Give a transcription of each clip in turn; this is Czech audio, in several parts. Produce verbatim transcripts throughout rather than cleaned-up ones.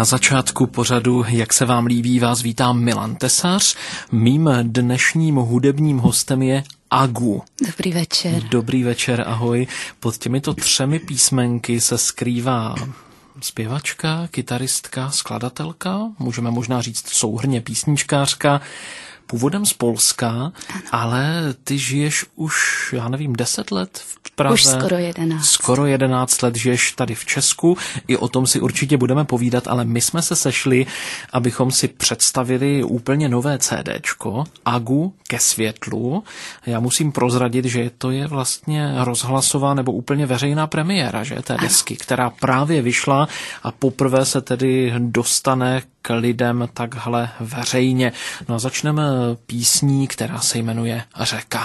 Na začátku pořadu, jak se vám líbí, vás vítám Milan Tesař. Mým dnešním hudebním hostem je Agu. Dobrý večer. Dobrý večer, ahoj. Pod těmito třemi písmenky se skrývá zpěvačka, kytaristka, skladatelka, můžeme možná říct souhrnně písničkářka, původem z Polska, ano. Ale ty žiješ už, já nevím, deset let v Praze. Už skoro jedenáct. Skoro jedenáct let žiješ tady v Česku. I o tom si určitě budeme povídat, ale my jsme se sešli, abychom si představili úplně nové CDčko Agu ke světlu. Já musím prozradit, že to je vlastně rozhlasová nebo úplně veřejná premiéra, že té desky, která právě vyšla a poprvé se tedy dostane k lidem takhle veřejně. No a začneme písní, která se jmenuje Řeka.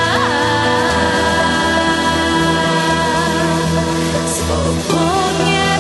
Swobodnie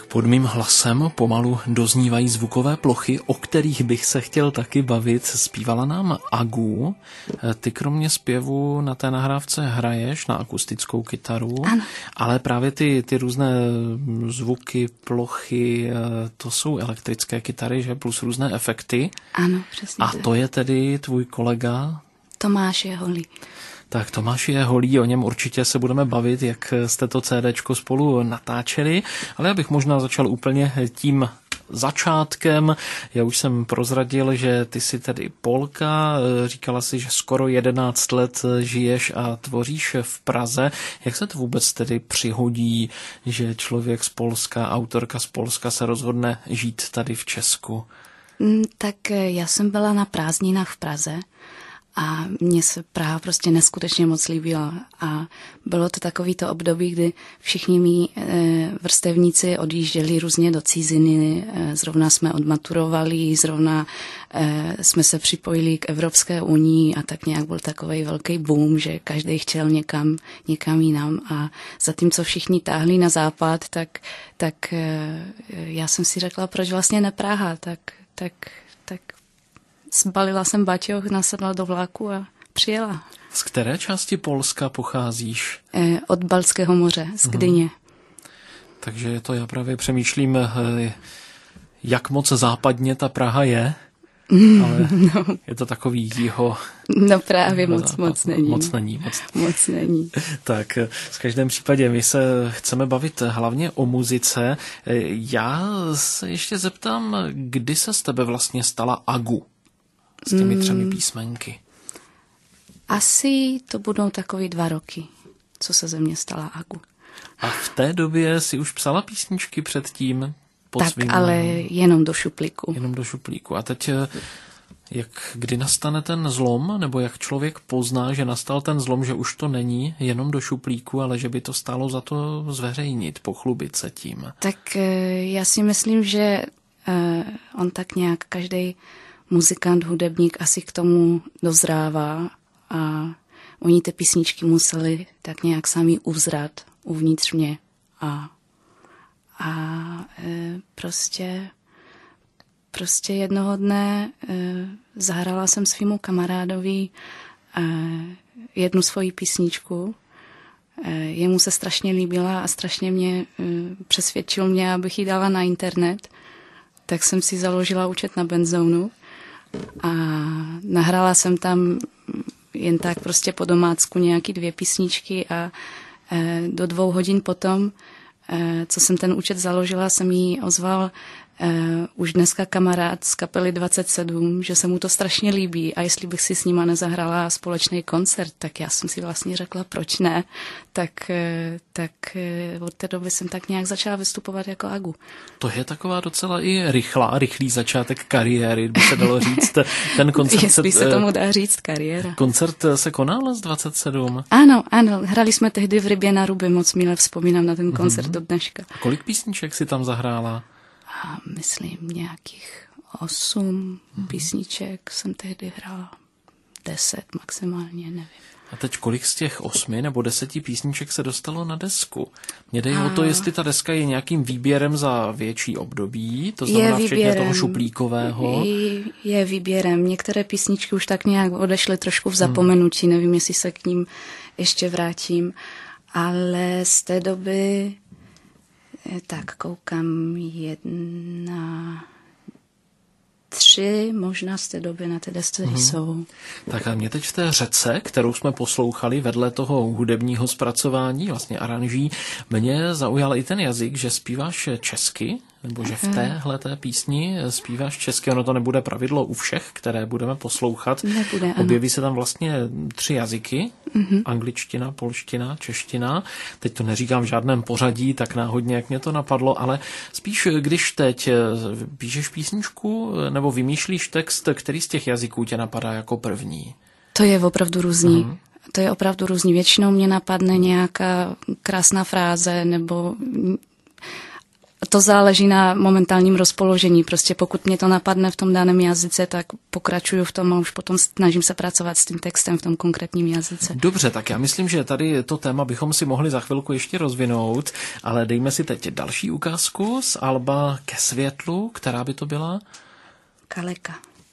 Pod mým hlasem pomalu doznívají zvukové plochy, o kterých bych se chtěl taky bavit. Zpívala nám Agu. Ty kromě zpěvu na té nahrávce hraješ na akustickou kytaru, ano. Ale právě ty, ty různé zvuky, plochy, to jsou elektrické kytary, že? Plus různé efekty. Ano, přesně. A to je tedy tvůj kolega? Tomáš Jeholý. Tak Tomáš Jeholý, o něm určitě se budeme bavit, jak jste to CDčko spolu natáčeli, ale já bych možná začal úplně tím začátkem. Já už jsem prozradil, že ty jsi tedy Polka, říkala si, že skoro jedenáct let žiješ a tvoříš v Praze. Jak se to vůbec tedy přihodí, že člověk z Polska, autorka z Polska se rozhodne žít tady v Česku? Tak já jsem byla na prázdninách v Praze a mně se Praha prostě neskutečně moc líbila. A bylo to takovýto období, kdy všichni mý vrstevníci odjížděli různě do ciziny, zrovna jsme odmaturovali, zrovna jsme se připojili k Evropské unii a tak nějak byl takovej velký boom, že každý chtěl někam, někam jinam. A zatímco všichni táhli na západ, tak, tak já jsem si řekla, proč vlastně ne Praha, tak, tak, tak zbalila jsem baťoch, nasedla do vláku a přijela. Z které části Polska pocházíš? Eh, od Baltského moře, z Gdyně. Uhum. Takže to já právě přemýšlím, jak moc západně ta Praha je, ale no. Je to takový jiho... No právě moc, moc není. Moc není. Moc, moc není. Tak v každém případě my se chceme bavit hlavně o muzice. Já se ještě zeptám, kdy se z tebe vlastně stala Agu? S těmi třemi písmenky. Asi to budou takový dva roky, co se ze mě stala Agu. A v té době si už psala písničky předtím? Tak, svým, ale jenom do šuplíku. Jenom do šuplíku. A teď, jak, kdy nastane ten zlom, nebo jak člověk pozná, že nastal ten zlom, že už to není jenom do šuplíku, ale že by to stálo za to zveřejnit, pochlubit se tím? Tak já si myslím, že on tak nějak každý muzikant, hudebník asi k tomu dozrává a oni ty písničky museli tak nějak sami uzrat uvnitř mě a, a e, prostě prostě jednoho dne e, zahrala jsem svýmu kamarádovi e, jednu svoji písničku. E, jemu se strašně líbila a strašně mě e, přesvědčil mě, abych ji dala na internet. Tak jsem si založila účet na Benzonu a nahrála jsem tam jen tak prostě po domácku nějaký dvě písničky a e, do dvou hodin potom, e, co jsem ten účet založila, jsem jí ozval Uh, už dneska kamarád z kapely dvacet sedm, že se mu to strašně líbí a jestli bych si s nima nezahrála společný koncert, tak já jsem si vlastně řekla, proč ne. Tak, uh, tak uh, od té doby jsem tak nějak začala vystupovat jako Agu. To je taková docela i rychlá, rychlý začátek kariéry, by se dalo říct. Ten koncert jestli se, se tomu dá říct kariéra. Koncert se konal z dvacet sedm? Ano, ano, hrali jsme tehdy v Rybě na Ruby, moc milé vzpomínám na ten koncert mm-hmm. do dneška. A kolik písniček si tam zahrála? A myslím nějakých osm hmm. písniček jsem tehdy hrála. Deset maximálně, nevím. A teď kolik z těch osmi nebo deseti písniček se dostalo na desku? Mě dej o to, jestli ta deska je nějakým výběrem za větší období, to znamená včetně toho šuplíkového. Je, je výběrem. Některé písničky už tak nějak odešly trošku v zapomenutí, hmm. nevím, jestli se k ním ještě vrátím, ale z té doby... Tak koukám, jedna, tři možná z té doby na té desce mm. jsou. Tak a mě teď v té řece, kterou jsme poslouchali vedle toho hudebního zpracování, vlastně aranží, mě zaujal i ten jazyk, že zpíváš česky, nebo že v téhleté písni zpíváš česky. Ono to nebude pravidlo u všech, které budeme poslouchat. Nebude, Objeví ano. se tam vlastně tři jazyky, mm-hmm. angličtina, polština, čeština. Teď to neříkám v žádném pořadí, tak náhodně, jak mě to napadlo, ale spíš, když teď píšeš písničku nebo vymýšlíš text, který z těch jazyků tě napadá jako první? To je opravdu různý. Mm-hmm. To je opravdu různý. Většinou mě napadne nějaká krásná fráze nebo to záleží na momentálním rozpoložení. Prostě pokud mě to napadne v tom daném jazyce, tak pokračuju v tom a už potom snažím se pracovat s tím textem v tom konkrétním jazyce. Dobře, tak já myslím, že tady to téma bychom si mohli za chvilku ještě rozvinout, ale dejme si teď další ukázku z alba Ke světlu. Která by to byla? Kaleka.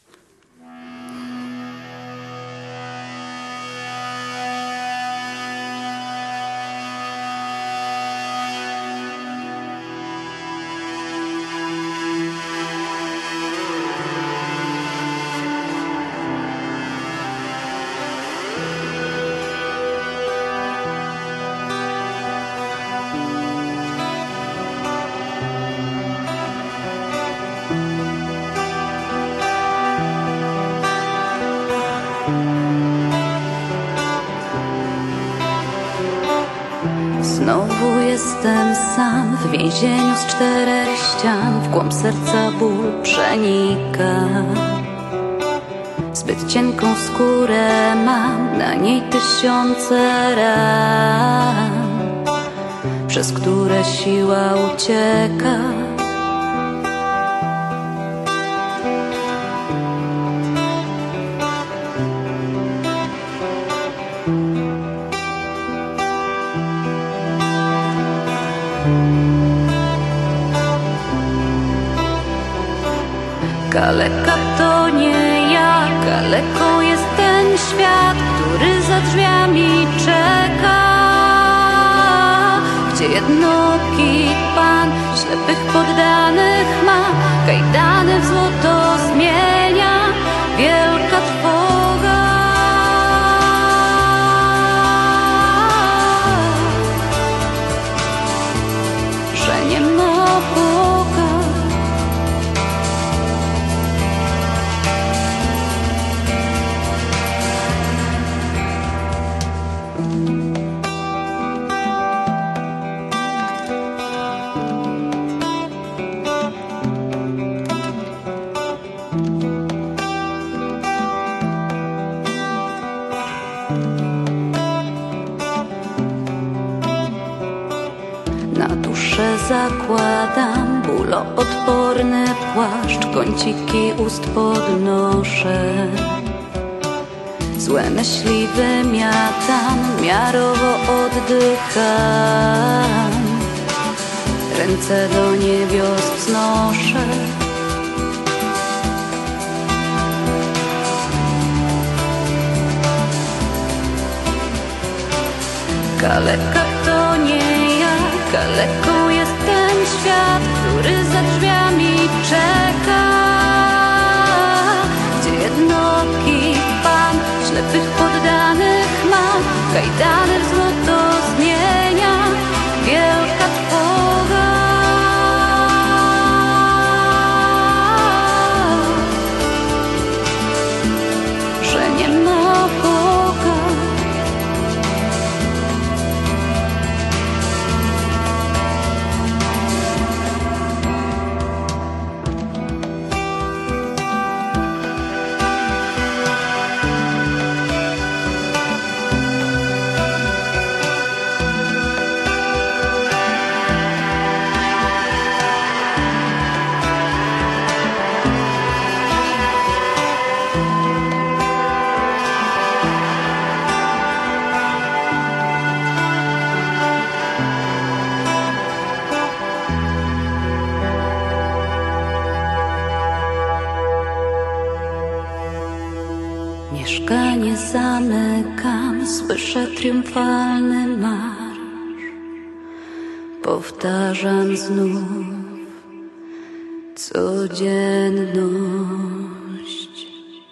Znovu jestem sám w więzieniu z czterech ścian, w głąb serca ból przenika. Zbyt cienką skórę mam, na niej tysiące ran, przez które siła ucieka. Kaleka to nie ja, kaleką jest ten świat, który za drzwiami czeka, gdzie jednoki pan ślepych poddanych ma, kajdany w złoto zmienia, wielka trwoga. Że nie ma Boga. Na duszę zakładam bóloodporny płaszcz, kąciki ust podnoszę. Złe myśli wymiatam, miarowo oddycham, ręce do niebios wznoszę. Kaleka to nie ja, kaleką jest ten świat, który za drzwiami czeka, gdzie jednoki pan ślepych poddanych ma, kajdany w złoto zmienia, wielka trwoga. Że nie ma Boga. Mieszkanie zamykam, słyszę triumfalny marsz. Powtarzam znów codzienność.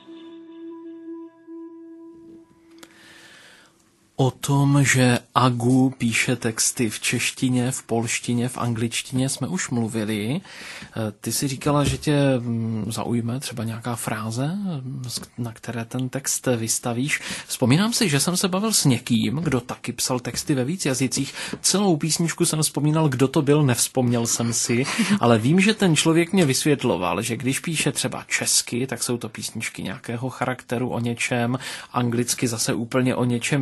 O tom, že Agu píše texty v češtině, v polštině, v angličtině, jsme už mluvili. Ty si říkala, že tě zaujme třeba nějaká fráze, na které ten text vystavíš. Vzpomínám si, že jsem se bavil s někým, kdo taky psal texty ve víc jazycích. Celou písničku jsem vzpomínal, kdo to byl, nevzpomněl jsem si, ale vím, že ten člověk mě vysvětloval, že když píše třeba česky, tak jsou to písničky nějakého charakteru o něčem, anglicky zase úplně o něčem jiném. Je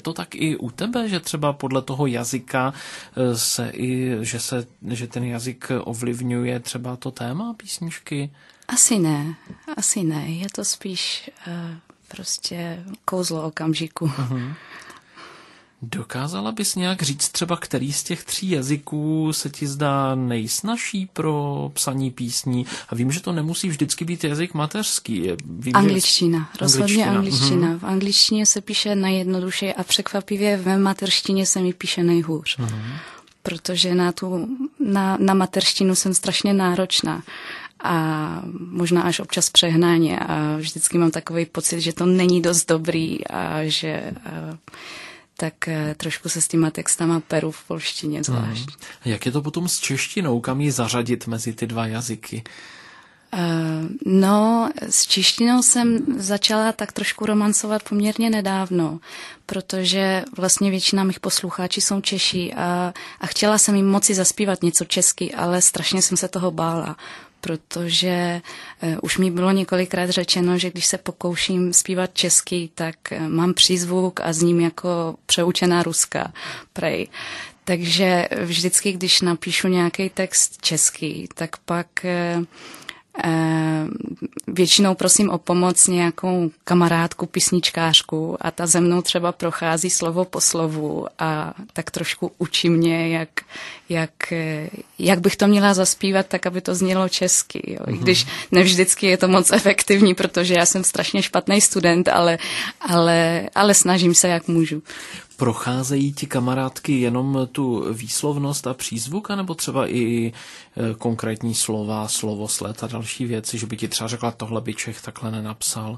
to tak i u tebe, že třeba podle toho jazyka se i, že, se, že ten jazyk ovlivňuje třeba to téma písničky? Asi ne, asi ne. Je to spíš uh, prostě kouzlo okamžiku. Uh-huh. Dokázala bys nějak říct třeba, který z těch tří jazyků se ti zdá nejsnažší pro psaní písní? A vím, že to nemusí vždycky být jazyk mateřský. Vím, angličtina, že... rozhodně angličtina. angličtina. Mm-hmm. V angličtině se píše nejjednodušeji a překvapivě ve mateřštině se mi píše nejhůř. Mm-hmm. Protože na, tu, na, na mateřštinu jsem strašně náročná. A možná až občas přehnáně. A vždycky mám takový pocit, že to není dost dobrý a že... A, tak trošku se s těma textama peru v polštině zvlášť. Hmm. Jak je to potom s češtinou? Kam ji zařadit mezi ty dva jazyky? Uh, no, s češtinou jsem začala tak trošku romancovat poměrně nedávno, protože vlastně většina mých posluchačů jsou Češi a, a chtěla jsem jim moci zaspívat něco česky, ale strašně jsem se toho bála, protože uh, už mi bylo několikrát řečeno, že když se pokouším zpívat česky, tak uh, mám přízvuk a zním jako přeučená Ruska, prej. Takže vždycky, když napíšu nějaký text český, tak pak uh, uh, většinou prosím o pomoc nějakou kamarádku, písničkářku a ta ze mnou třeba prochází slovo po slovu a tak trošku učí mě, jak, jak, jak bych to měla zaspívat tak, aby to znělo česky. Jo. I když ne vždycky je to moc efektivní, protože já jsem strašně špatný student, ale, ale, ale snažím se, jak můžu. Procházejí ti kamarádky jenom tu výslovnost a přízvuk, anebo třeba i konkrétní slova, slovosled a další věci, že by ti třeba řekla, tohle by Čech takhle nenapsal?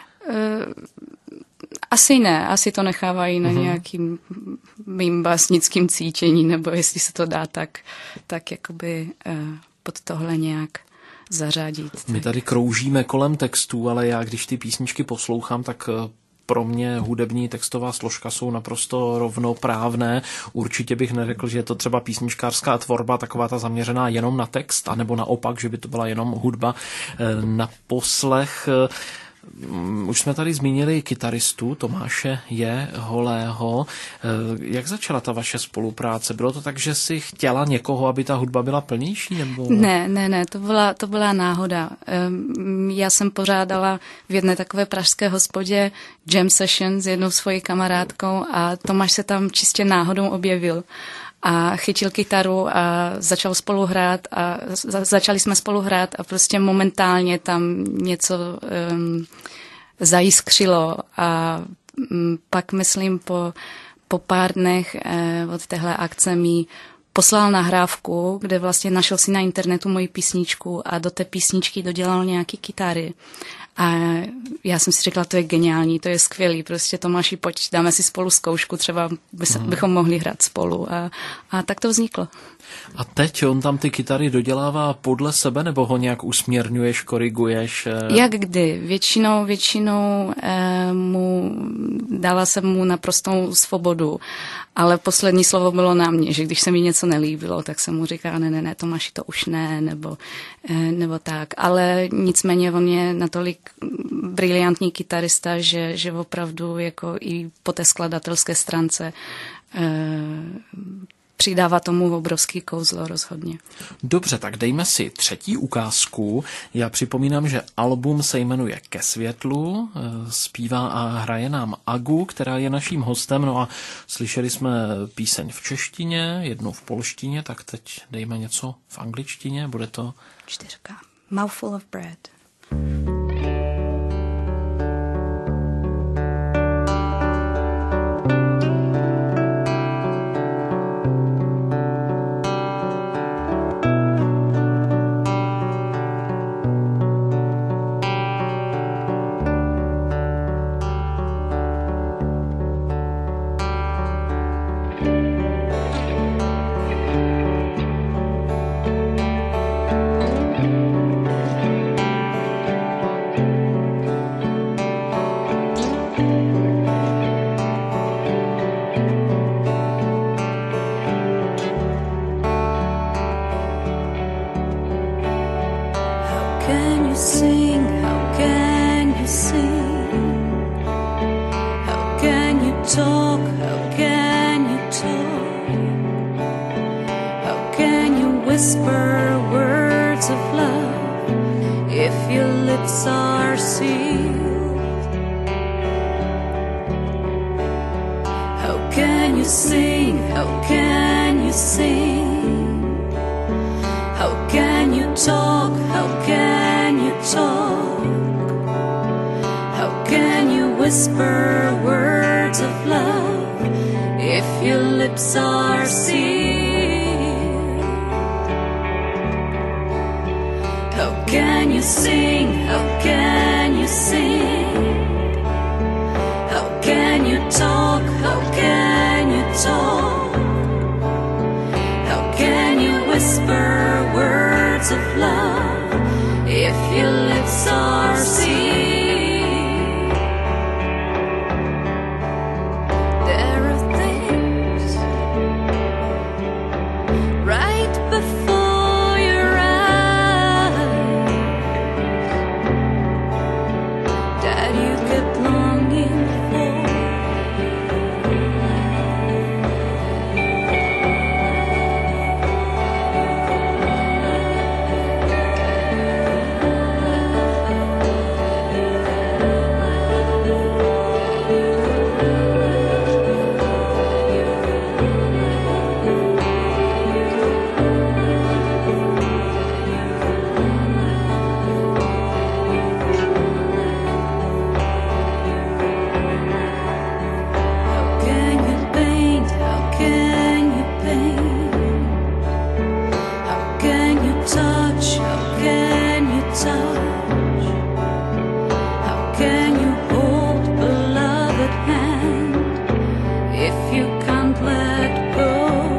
Asi ne, asi to nechávají na uh-huh. nějakým mým básnickým cítění, nebo jestli se to dá tak, tak jakoby pod tohle nějak zařadit. My tady kroužíme kolem textů, ale já, když ty písničky poslouchám, tak pro mě hudební textová složka jsou naprosto rovnoprávné. Určitě bych neřekl, že je to třeba písničkářská tvorba, taková ta zaměřená jenom na text, anebo naopak, že by to byla jenom hudba na poslech. Už jsme tady zmínili kytaristu Tomáše J. Holého. Jak začala ta vaše spolupráce? Bylo to tak, že jsi chtěla někoho, aby ta hudba byla plnější? Nebo... Ne, ne, ne, to byla, to byla náhoda. Já jsem pořádala v jedné takové pražské hospodě jam session s jednou svojí kamarádkou a Tomáš se tam čistě náhodou objevil. A chytil kytaru a začal spolu hrát a za, začali jsme spolu hrát a prostě momentálně tam něco um, zajiskřilo a um, pak myslím po, po pár dnech uh, od téhle akce mi poslal nahrávku, kde vlastně našel si na internetu moji písničku a do té písničky dodělal nějaký kytary. A já jsem si řekla, to je geniální, to je skvělý, prostě Tomáši, pojď, dáme si spolu zkoušku, třeba by se, bychom mohli hrát spolu a, a tak to vzniklo. A teď on tam ty kytary dodělává podle sebe, nebo ho nějak usměrňuješ, koriguješ? Jak kdy, většinou, většinou eh, mu, dala jsem mu naprostou svobodu, ale poslední slovo bylo na mě, že když se mi něco nelíbilo, tak jsem mu říkala, ne, ne, ne, Tomáši, to už ne, nebo, eh, nebo tak, ale nicméně on je natolik briliantní kytarista, že, že opravdu jako i po té skladatelské stránce eh, přidává tomu obrovský kouzlo rozhodně. Dobře, tak dejme si třetí ukázku. Já připomínám, že album se jmenuje Ke světlu, zpívá a hraje nám Agu, která je naším hostem, no a slyšeli jsme píseň v češtině, jednu v polštině, tak teď dejme něco v angličtině, bude to... Čtyřka. Mouthful of bread. whisper words of love if your lips are sealed? How can you sing? How can you sing? How can you talk? How can you talk? How can you whisper words of love if your lips are sealed? How can you sing? How can you sing? How can you talk? How can you talk? How can you whisper words of love if your lips are sealed? There are things right before your eyes that you kept longing for. How can you paint? How can you paint? How can you touch? How can you touch? How can you hold beloved hand if you can't let go?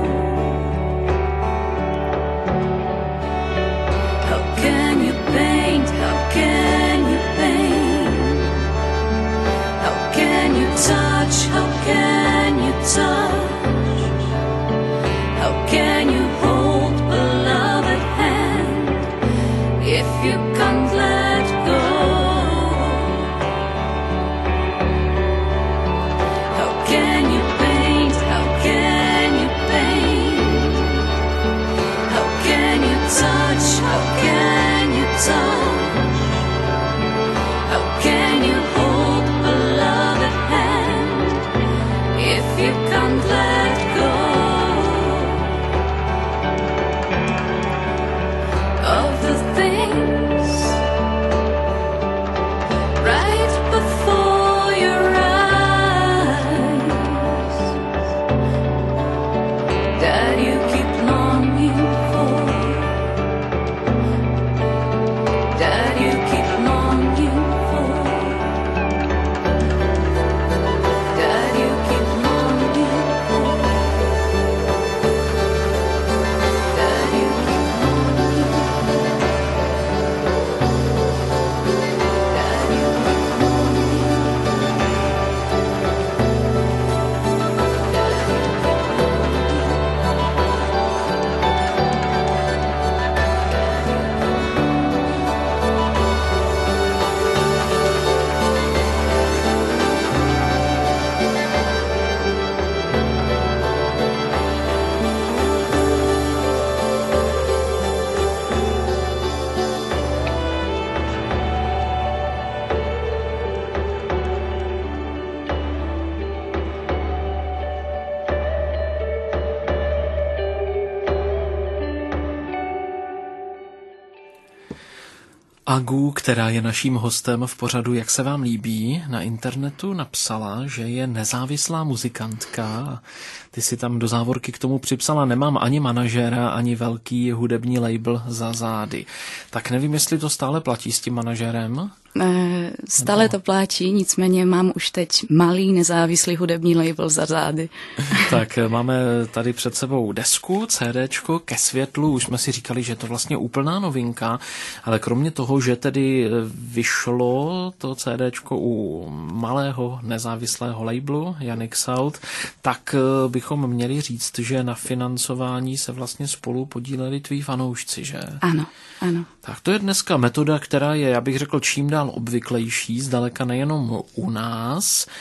How can you paint? How can you paint? How can you touch? How can you touch? How can you hold beloved hand if you can't let go? How can you paint? How can you paint? How can you touch? How can you touch? How can you hold beloved hand if you can't let go of the things right before your eyes that you keep longing for, that you keep longing for, that you keep longing for, that you keep longing for, that you keep Agu, která je naším hostem v pořadu Jak se vám líbí, na internetu napsala, že je nezávislá muzikantka. Ty si tam do závorky k tomu připsala, nemám ani manažéra, ani velký hudební label za zády. Tak nevím, jestli to stále platí s tím manažérem? E, stále to platí, nicméně mám už teď malý nezávislý hudební label za zády. Tak máme tady před sebou desku, CDčko Ke světlu, už jsme si říkali, že je to vlastně úplná novinka, ale kromě toho, že tedy vyšlo to CDčko u malého nezávislého labelu Janik Sound, tak bychom měli říct, že na financování se vlastně spolu podíleli tví fanoušci, že? Ano, ano. Tak to je dneska metoda, která je, já bych řekl, čím dál obvyklejší, zdaleka nejenom u nás,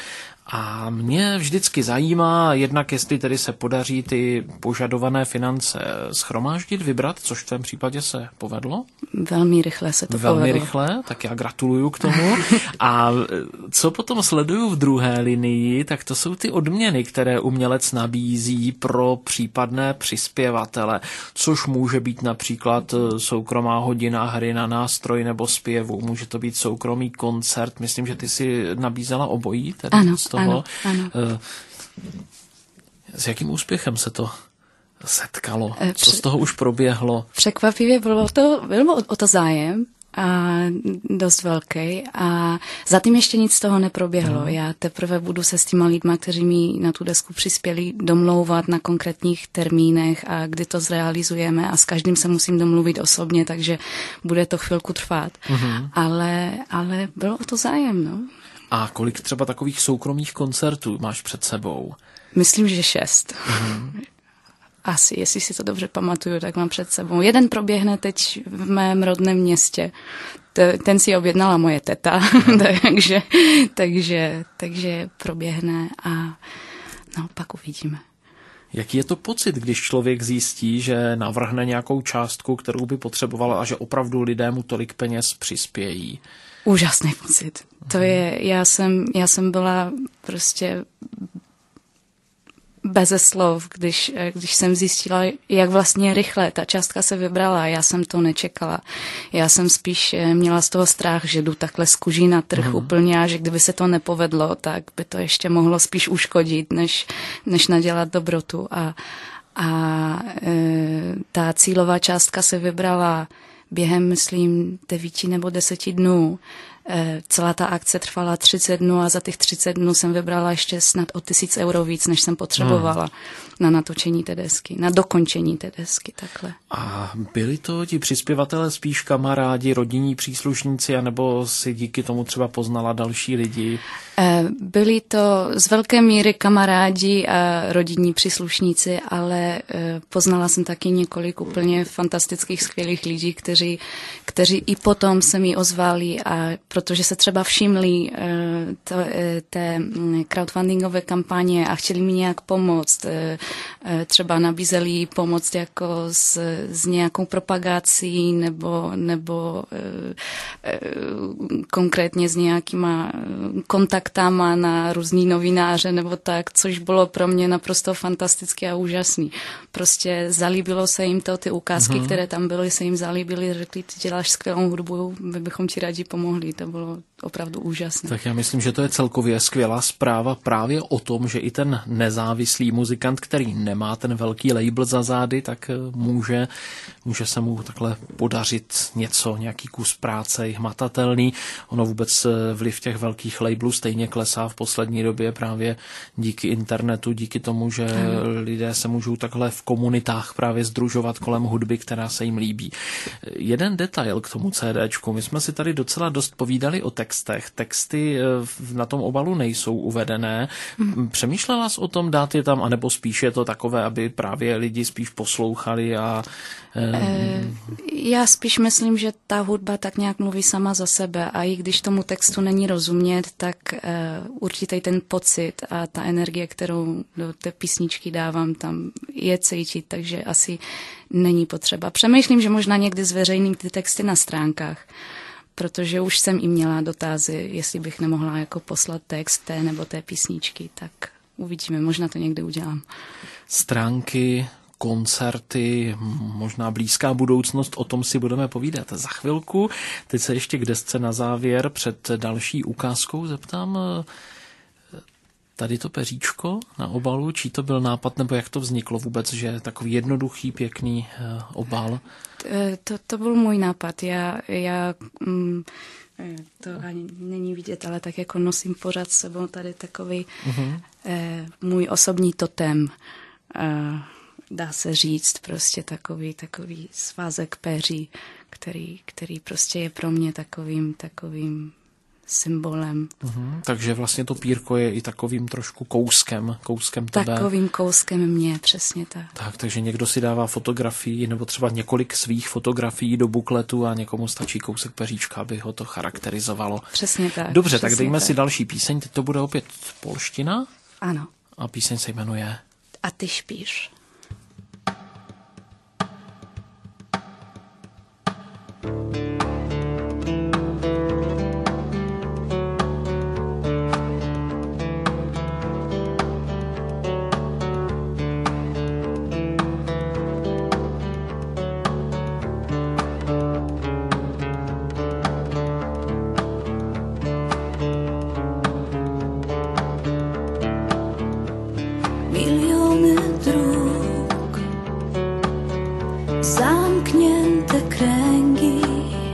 A mě vždycky zajímá, jednak jestli tedy se podaří ty požadované finance shromáždit, vybrat, což v tom případě se povedlo. Velmi rychle se to Velmi povedlo. rychle, tak já gratuluju k tomu. A co potom sleduju v druhé linii, tak to jsou ty odměny, které umělec nabízí pro případné přispěvatele, což může být například soukromá hodina hry na nástroj nebo zpěvu, může to být soukromý koncert, myslím, že ty si nabízela obojí. Tedy ano, z toho. ano, ano. S jakým úspěchem se to setkalo? E, Co z toho už proběhlo? Překvapivě bylo to, bylo o to zájem a dost velký a zatím ještě nic z toho neproběhlo. Hmm. Já teprve budu se s těma lidma, kteří mi na tu desku přispěli, domlouvat na konkrétních termínech a kdy to zrealizujeme a s každým se musím domluvit osobně, takže bude to chvilku trvat. Hmm. Ale, ale bylo o to zájem, no. A kolik třeba takových soukromých koncertů máš před sebou? Myslím, že šest. Mm. Asi, jestli si to dobře pamatuju, tak mám před sebou. Jeden proběhne teď v mém rodném městě. Ten si objednala moje teta, mm. takže, takže, takže proběhne a no, pak uvidíme. Jaký je to pocit, když člověk zjistí, že navrhne nějakou částku, kterou by potřeboval a že opravdu lidé mu tolik peněz přispějí? Úžasný pocit. To je, já jsem, já jsem byla prostě beze slov, když, když jsem zjistila, jak vlastně rychle ta částka se vybrala. Já jsem to nečekala. Já jsem spíš měla z toho strach, že jdu takhle z kůží na trh mm. úplně a že kdyby se to nepovedlo, tak by to ještě mohlo spíš uškodit, než, než nadělat dobrotu. A, a e, ta cílová částka se vybrala během, myslím, devíti nebo deseti dnů. E, celá ta akce trvala třicet dnů a za těch třicet dnů jsem vybrala ještě snad o tisíc euro víc, než jsem potřebovala hmm. na natočení té desky, na dokončení té desky, takhle. A byli to ti přispěvatele spíš kamarádi, rodinní příslušníci, anebo si díky tomu třeba poznala další lidi? E, byli to z velké míry kamarádi a rodinní příslušníci, ale e, poznala jsem taky několik úplně fantastických, skvělých lidí, kteří, kteří i potom se mi ozvali a protože se třeba všimli to, té crowdfundingové kampaně a chtěli mi nějak pomoct. Třeba nabízeli pomoc jako s, s nějakou propagací nebo, nebo konkrétně s nějakýma kontaktama na různý novináře nebo tak, což bylo pro mě naprosto fantastické a úžasný. Prostě zalíbilo se jim to, ty ukázky, mm-hmm. které tam byly, se jim zalíbily, řekli, ty děláš skvělou hudbu, my bychom ti rádi pomohli. To bylo opravdu úžasné. Tak já myslím, že to je celkově skvělá zpráva právě o tom, že i ten nezávislý muzikant, který nemá ten velký label za zády, tak může, může se mu takhle podařit něco, nějaký kus práce hmatatelný. Ono vůbec vliv těch velkých labelů stejně klesá v poslední době právě díky internetu, díky tomu, že hmm. lidé se můžou takhle v komunitách právě sdružovat kolem hudby, která se jim líbí. Jeden detail k tomu CDčku. My jsme si tady docela dost povídali o textech. Texty na tom obalu nejsou uvedené. Hmm. Přemýšlela jsi o tom dát je tam, anebo spíš je to takové, aby právě lidi spíš poslouchali a... E, já spíš myslím, že ta hudba tak nějak mluví sama za sebe a i když tomu textu není rozumět, tak e, určitě ten pocit a ta energie, kterou do té písničky dávám, tam je cítit, takže asi není potřeba. Přemýšlím, že možná někdy zveřejním ty texty na stránkách, protože už jsem i měla dotazy, jestli bych nemohla jako poslat text té nebo té písničky, tak uvidíme, možná to někdy udělám. Stránky, koncerty, možná blízká budoucnost, o tom si budeme povídat za chvilku. Teď se ještě k desce na závěr před další ukázkou zeptám, tady to peříčko na obalu, čí to byl nápad, nebo jak to vzniklo vůbec, že takový jednoduchý, pěkný obal? To, to byl můj nápad. Já, já mm, to ani není vidět, ale tak jako nosím pořád s sebou tady takový uh-huh. eh, můj osobní totem. Eh, dá se říct prostě takový, takový svázek peří, který, který prostě je pro mě takovým, takovým symbolem. Mhm, takže vlastně to pírko je i takovým trošku kouskem, kouskem tebe. Takovým kouskem mě, přesně tak. Tak, takže někdo si dává fotografii, nebo třeba několik svých fotografií do bukletu a někomu stačí kousek peříčka, aby ho to charakterizovalo. Přesně tak. Dobře, přesně tak dejme tak. si další píseň, teď to bude opět polština. Ano. A píseň se jmenuje A ty špíš. Miliony dróg, zamknięte kręgi,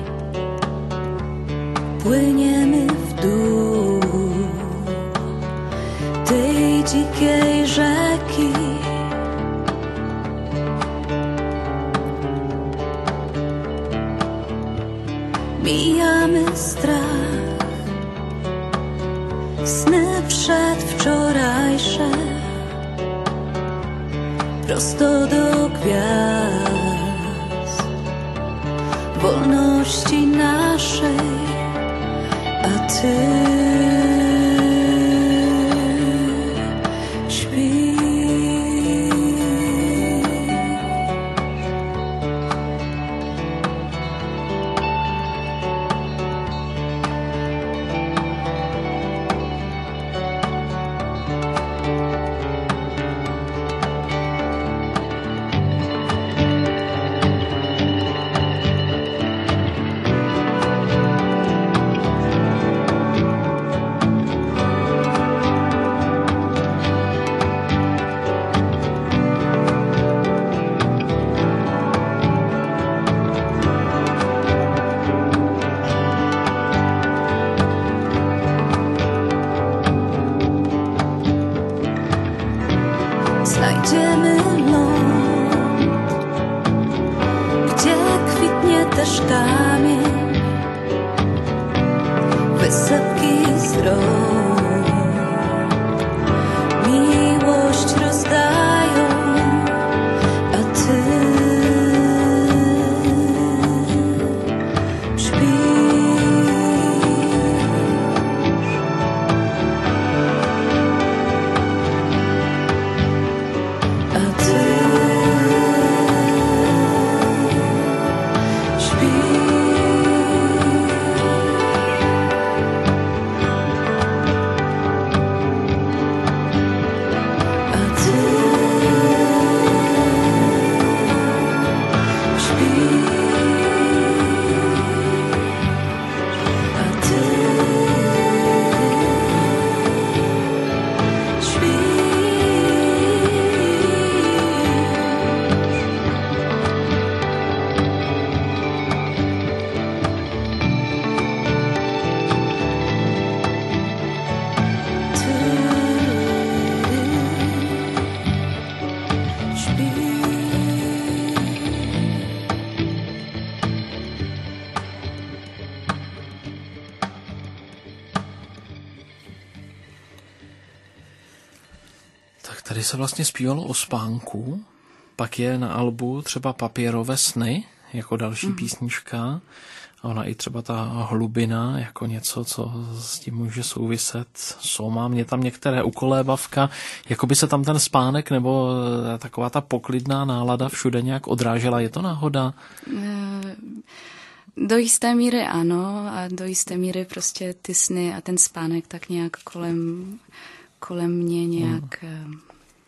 płyniemy w dół tej dzikiej rzeki. Mijamy strach, sny przedwczorajsze, prosto do gwiazd, wolności naszej, a ty śpisz. Znajdziemy ląd, gdzie kwitnie też kamień, wysepki z rąk miłość rozdają, a ty Tady se vlastně zpívalo o spánku, pak je na albu třeba Papírové sny, jako další mm. písnička. A ona i třeba ta hlubina, jako něco, co s tím může souviset. Soma, mě tam některé ukolébavka, jako by se tam ten spánek nebo taková ta poklidná nálada všude nějak odrážela. Je to náhoda? Do jisté míry ano a do jisté míry prostě ty sny a ten spánek tak nějak kolem, kolem mě nějak... Hmm.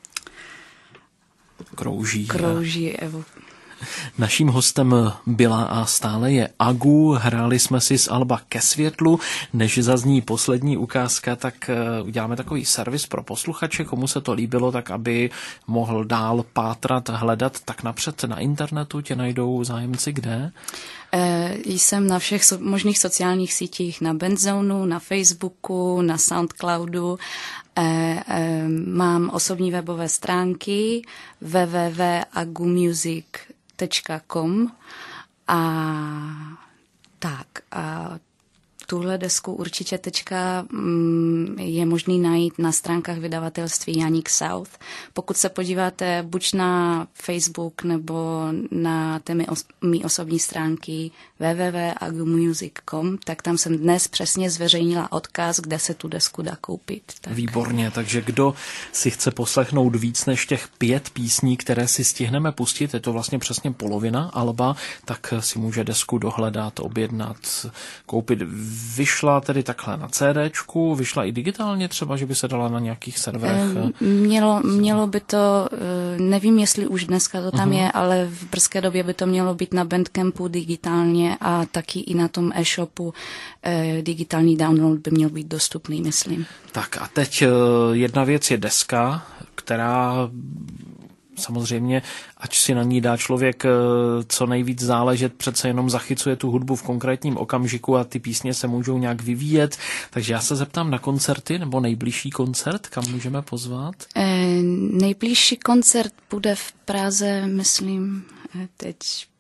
Krouží. Krouží, Evo. Naším hostem byla a stále je Agu. Hráli jsme si z alba Ke světlu. Než zazní poslední ukázka, tak uděláme takový servis pro posluchače. Komu se to líbilo, tak aby mohl dál pátrat, hledat, tak napřed na internetu tě najdou zájemci kde? E, jsem na všech so, možných sociálních sítích, na Bendzonu, na Facebooku, na Soundcloudu. E, e, mám osobní webové stránky w w w tečka agumusic tečka com a tak a tuhle desku určitě teďka mm, je možný najít na stránkách vydavatelství Janík South. Pokud se podíváte buď na Facebook nebo na té mý osobní stránky w w w tečka agu music tečka com, tak tam jsem dnes přesně zveřejnila odkaz, kde se tu desku dá koupit. Tak. Výborně, takže kdo si chce poslechnout víc než těch pět písní, které si stihneme pustit, je to vlastně přesně polovina alba, tak si může desku dohledat, objednat, koupit. Vyšla tedy takhle na CDčku, vyšla i digitálně třeba, že by se dala na nějakých serverech? Mělo, mělo by to, nevím, jestli už dneska to tam uh-huh. je, ale v brzké době by to mělo být na Bandcampu digitálně a taky i na tom e-shopu digitální download by měl být dostupný, myslím. Tak a teď jedna věc je deska, která samozřejmě, ať si na ní dá člověk co nejvíc záležet, přece jenom zachycuje tu hudbu v konkrétním okamžiku a ty písně se můžou nějak vyvíjet. Takže já se zeptám na koncerty, nebo nejbližší koncert, kam můžeme pozvat? E, nejbližší koncert bude v Praze, myslím, teď...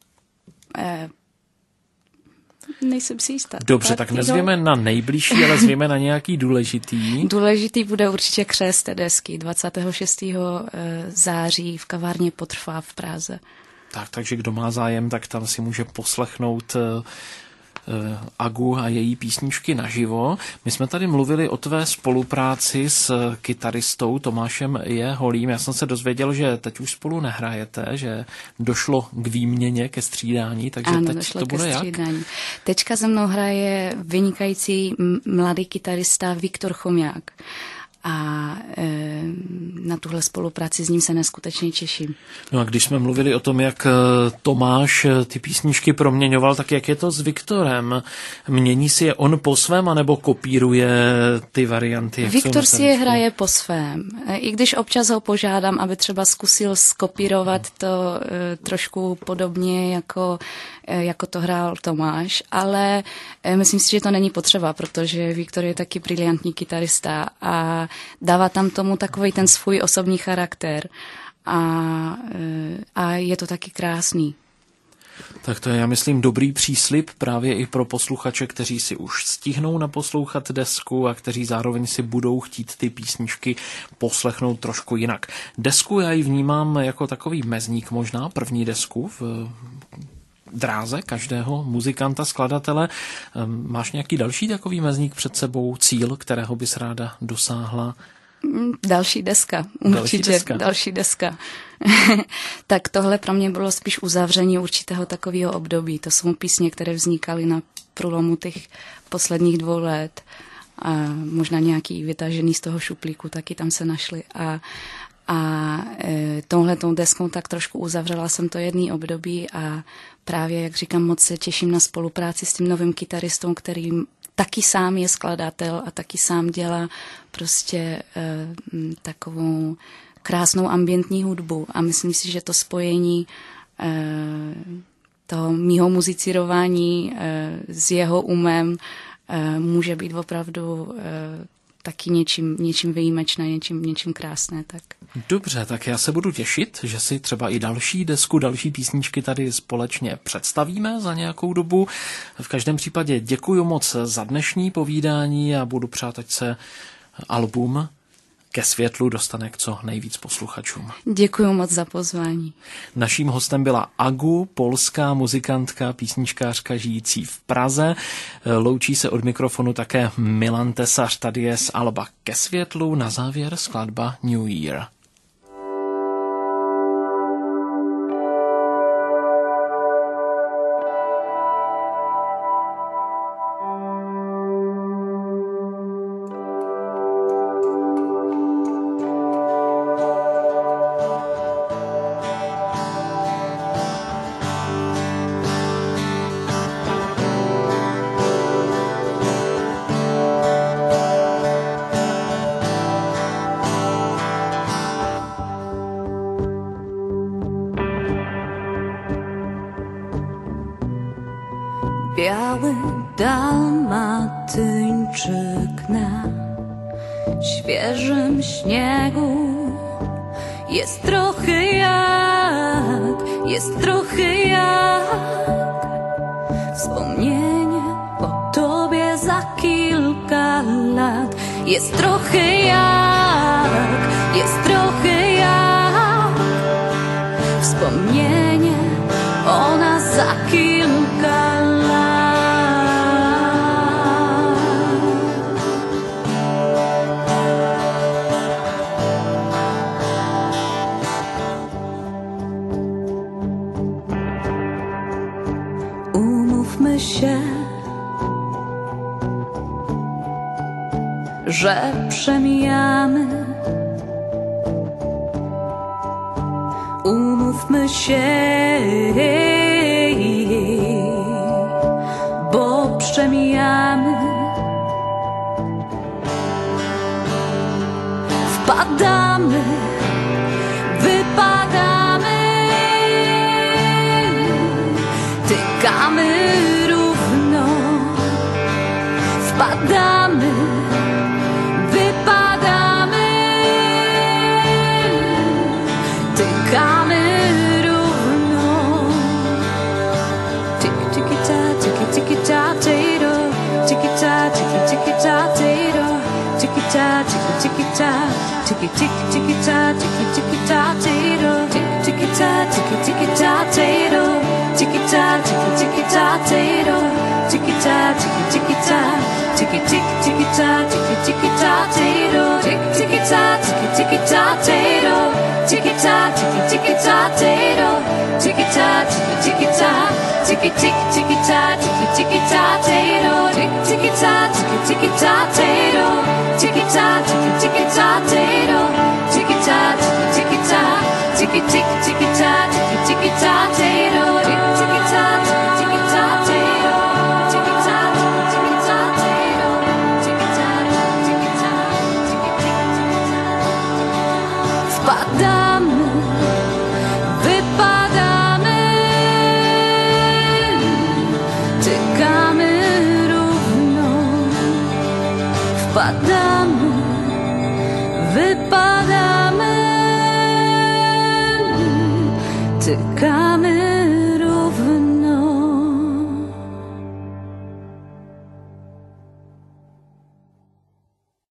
E, Nejsem si jistá. Dobře, tak nezvěme na nejbližší, ale zvěme na nějaký důležitý. Důležitý bude určitě křest té desky dvacátého šestého září v kavárně Potrvá v Praze. Tak, takže kdo má zájem, tak tam si může poslechnout Agu a její písničky naživo. My jsme tady mluvili o tvé spolupráci s kytaristou Tomášem J. Holým. Já jsem se dozvěděl, že teď už spolu nehrajete, že došlo k výměně, ke střídání, takže ano, teď to bude jak? Teďka se mnou hraje vynikající mladý kytarista Viktor Chomják. A e, na tuhle spolupráci s ním se neskutečně těším. No a když jsme mluvili o tom, jak Tomáš ty písničky proměňoval, tak jak je to s Viktorem? Mění si je on po svém, anebo kopíruje ty varianty? Jak Viktor si je hraje po svém. I když občas ho požádám, aby třeba zkusil skopírovat to e, trošku podobně, jako, e, jako to hrál Tomáš, ale e, myslím si, že to není potřeba, protože Viktor je taky briliantní kytarista a dává tam tomu takový ten svůj osobní charakter a, a je to taky krásný. Tak to je, já myslím, dobrý příslib právě i pro posluchače, kteří si už stihnou naposlouchat desku a kteří zároveň si budou chtít ty písničky poslechnout trošku jinak. Desku já ji vnímám jako takový mezník možná, první desku v dráze každého muzikanta, skladatele. Máš nějaký další takový mezník před sebou, cíl, kterého bys ráda dosáhla? Další deska, určitě, další deska. Další deska. Tak tohle pro mě bylo spíš uzavření určitého takového období. To jsou písně, které vznikaly na průlomu těch posledních dvou let. A možná nějaký vytažený z toho šuplíku taky tam se našly. A A e, touhletou deskou tak trošku uzavřela jsem to jedné období a právě, jak říkám, moc se těším na spolupráci s tím novým kytaristou, který taky sám je skladatel a taky sám dělá prostě e, takovou krásnou ambientní hudbu. A myslím si, že to spojení e, toho mýho muzicírování e, s jeho umem e, může být opravdu e, taky něčím, něčím výjimečné, něčím, něčím krásné. Tak. Dobře, tak já se budu těšit, že si třeba i další desku, další písničky tady společně představíme za nějakou dobu. V každém případě děkuji moc za dnešní povídání a budu přát, ať se album Ke světlu dostane k co nejvíc posluchačům. Děkuji moc za pozvání. Naším hostem byla Agu, polská muzikantka, písničkářka žijící v Praze. Loučí se od mikrofonu také Milan Tesař, tady je z alba Ke světlu, na závěr skladba New Year. Biały dalmatyńczyk na świeżym śniegu. Jest trochę jak, jest trochę jak wspomnienie o tobie za jest trochę jak, jest trochę jak wspomnienie o nas za kilka lat. Umówmy się, że przemijamy. Umówmy się, bo przemijamy. Wpadamy, wypadamy, tykamy równo. Wpadamy, wypadamy, tykamy równo. Tiki tiki ta, tiki tiki ta, tato. Tiki ta, tiki tiki ta, tato. Tiki ta, tiki tiki ta, tiki tiki tiki ta, tiki tiki ta, tato. Tiki ta, tiki tiki ta, tato. Tiki ta, tiki tiki ta, tato. Tiki ta, tiki tiki ta, tiki tiki tiki ta, tiki tiki ta, tato. Tiki ta, tiki tiki ta, tato. Tiki ta, tiki tiki ta, tato. Tiki ta, tiki tiki ta, tiki tiki tiki ta, tiki tiki ta, tato. Tiki ta, tiki tiki ta, tato. Tiki ta, tiki tiki ta, tato. Tiki ta, tiki tiki ta, tiki tiki tiki ta, tiki tiki ta, tato. Tiki ta, tiki tiki ta, tato. Tiki ta, tiki tiki ta, tato. Tiki ta, tiki ta, tiki tiki ta. Wpadamy, wypadamy, tykamy równo. Wpadamy, wypadamy, tykamy